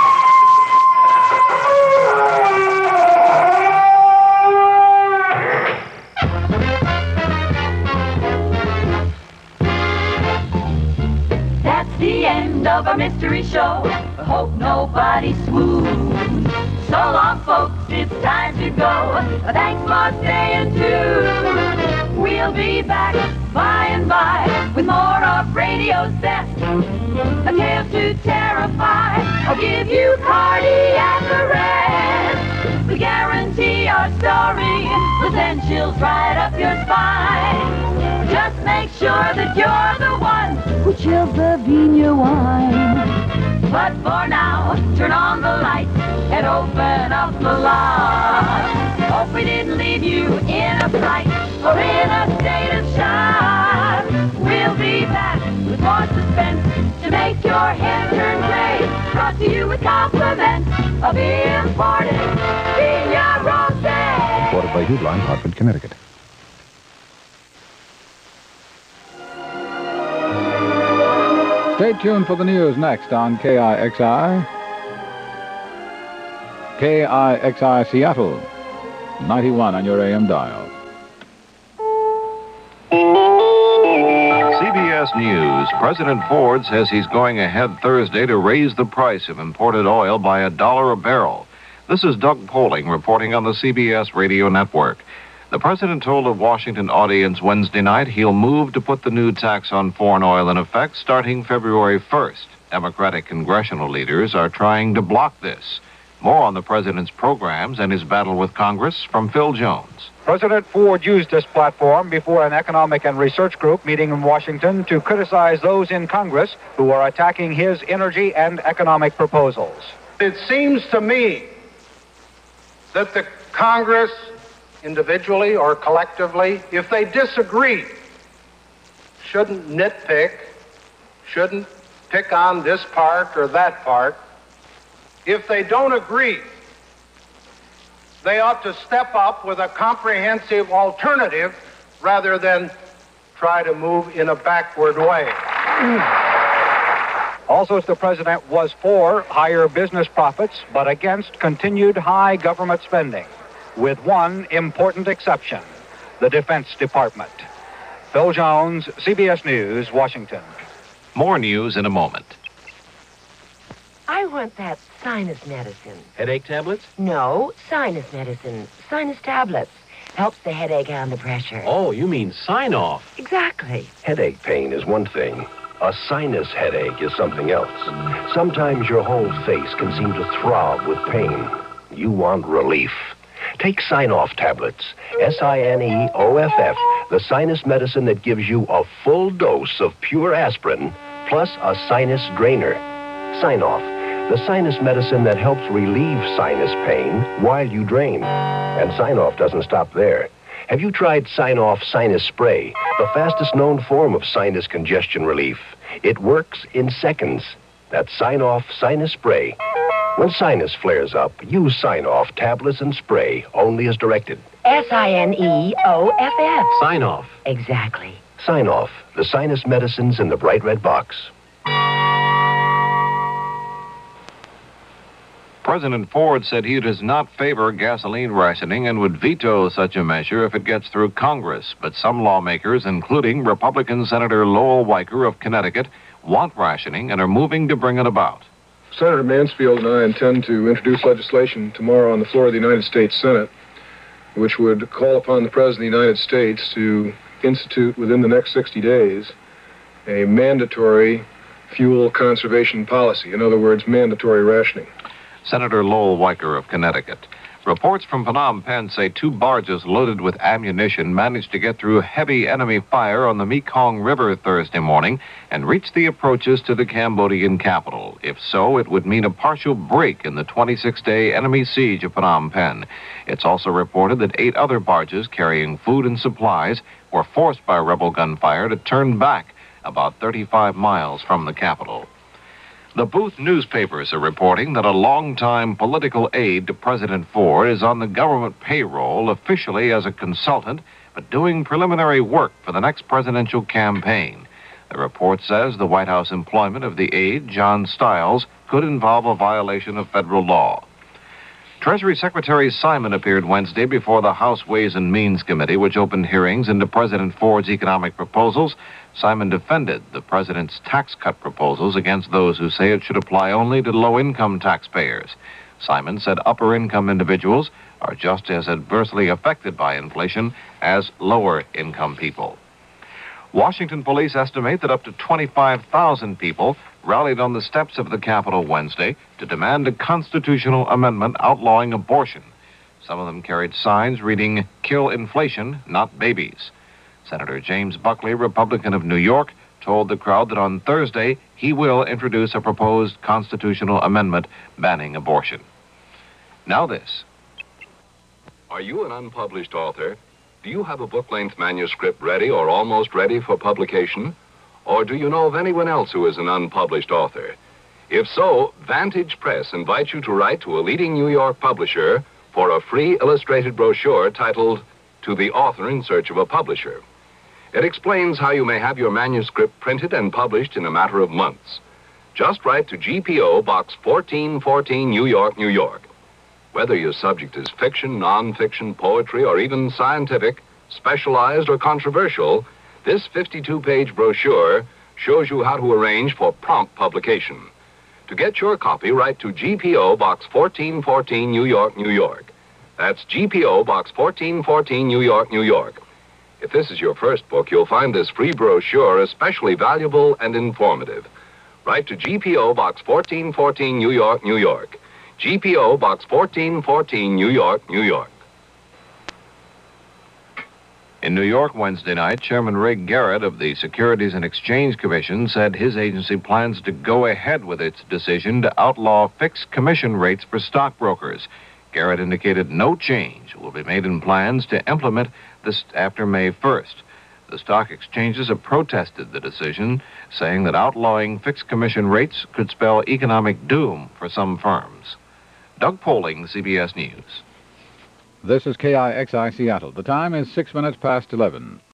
That's the end of our mystery show. I hope nobody swoons. So long, folks, it's time to go. Thanks for staying tuned. We'll be back by and by with more of radio's best. A tale to terrify or give you cardiac arrest. We guarantee our story will send chills right up your spine. Just make sure that you're the one who chills the Vina wine. But for now, turn on the lights and open up the lock. Hope we didn't leave you in a fright or in a state of shock. We'll be back with more suspense to make your head turn gray. Brought to you with compliments of imported Vina Rosé. Supported by Lakeview, Blind, Hartford, Connecticut. Stay tuned for the news next on KIXI. KIXI Seattle, 91 on your AM dial. CBS News. President Ford says he's going ahead Thursday to raise the price of imported oil by $1 a barrel. This is Doug Poling reporting on the CBS radio network. The president told a Washington audience Wednesday night he'll move to put the new tax on foreign oil in effect starting February 1st. Democratic congressional leaders are trying to block this. More on the president's programs and his battle with Congress from Phil Jones. President Ford used this platform before an economic and research group meeting in Washington to criticize those in Congress who are attacking his energy and economic proposals. It seems to me that the Congress, individually or collectively, if they disagree, shouldn't nitpick, shouldn't pick on this part or that part. If they don't agree, they ought to step up with a comprehensive alternative rather than try to move in a backward way. Also, the president was for higher business profits, but against continued high government spending, with one important exception, the Defense Department. Phil Jones, CBS News, Washington. More news in a moment. I want that sinus medicine. Headache tablets? No, sinus medicine. Sinus tablets. Helps the headache and the pressure. Oh, you mean sign-off. Exactly. Headache pain is one thing. A sinus headache is something else. Sometimes your whole face can seem to throb with pain. You want relief. Take Sign-Off tablets. SINEOFF, the sinus medicine that gives you a full dose of pure aspirin plus a sinus drainer. Sign-Off, the sinus medicine that helps relieve sinus pain while you drain. And Sign-Off doesn't stop there. Have you tried Sign-Off Sinus Spray, the fastest known form of sinus congestion relief? It works in seconds. That's Sign-Off Sinus Spray. When sinus flares up, use Sign-Off tablets and spray only as directed. SINEOFF. Sign-Off. Exactly. Sign-Off, the sinus medicines in the bright red box. President Ford said he does not favor gasoline rationing and would veto such a measure if it gets through Congress. But some lawmakers, including Republican Senator Lowell Weicker of Connecticut, want rationing and are moving to bring it about. Senator Mansfield and I intend to introduce legislation tomorrow on the floor of the United States Senate, which would call upon the President of the United States to institute within the next 60 days a mandatory fuel conservation policy. In other words, mandatory rationing. Senator Lowell Weicker of Connecticut. Reports from Phnom Penh say 2 barges loaded with ammunition managed to get through heavy enemy fire on the Mekong River Thursday morning and reach the approaches to the Cambodian capital. If so, it would mean a partial break in the 26-day enemy siege of Phnom Penh. It's also reported that 8 other barges carrying food and supplies were forced by rebel gunfire to turn back about 35 miles from the capital. The Booth newspapers are reporting that a longtime political aide to President Ford is on the government payroll officially as a consultant, but doing preliminary work for the next presidential campaign. The report says the White House employment of the aide, John Stiles, could involve a violation of federal law. Treasury Secretary Simon appeared Wednesday before the House Ways and Means Committee, which opened hearings into President Ford's economic proposals. Simon defended the president's tax cut proposals against those who say it should apply only to low-income taxpayers. Simon said upper-income individuals are just as adversely affected by inflation as lower-income people. Washington police estimate that up to 25,000 people rallied on the steps of the Capitol Wednesday to demand a constitutional amendment outlawing abortion. Some of them carried signs reading, "Kill inflation, not babies." Senator James Buckley, Republican of New York, told the crowd that on Thursday he will introduce a proposed constitutional amendment banning abortion. Now this. Are you an unpublished author? Do you have a book-length manuscript ready or almost ready for publication? Or do you know of anyone else who is an unpublished author? If so, Vantage Press invites you to write to a leading New York publisher for a free illustrated brochure titled To the Author in Search of a Publisher. It explains how you may have your manuscript printed and published in a matter of months. Just write to GPO Box 1414, New York, New York. Whether your subject is fiction, non-fiction, poetry, or even scientific, specialized, or controversial, this 52-page brochure shows you how to arrange for prompt publication. To get your copy, write to GPO Box 1414, New York, New York. That's GPO Box 1414, New York, New York. If this is your first book, you'll find this free brochure especially valuable and informative. Write to GPO Box 1414, New York, New York. GPO Box 1414, New York, New York. In New York Wednesday night, Chairman Ray Garrett of the Securities and Exchange Commission said his agency plans to go ahead with its decision to outlaw fixed commission rates for stockbrokers. Garrett indicated no change will be made in plans to implement this after May 1st. The stock exchanges have protested the decision, saying that outlawing fixed commission rates could spell economic doom for some firms. Doug Poling, CBS News. This is KIXI Seattle. The time is 6 minutes past 11.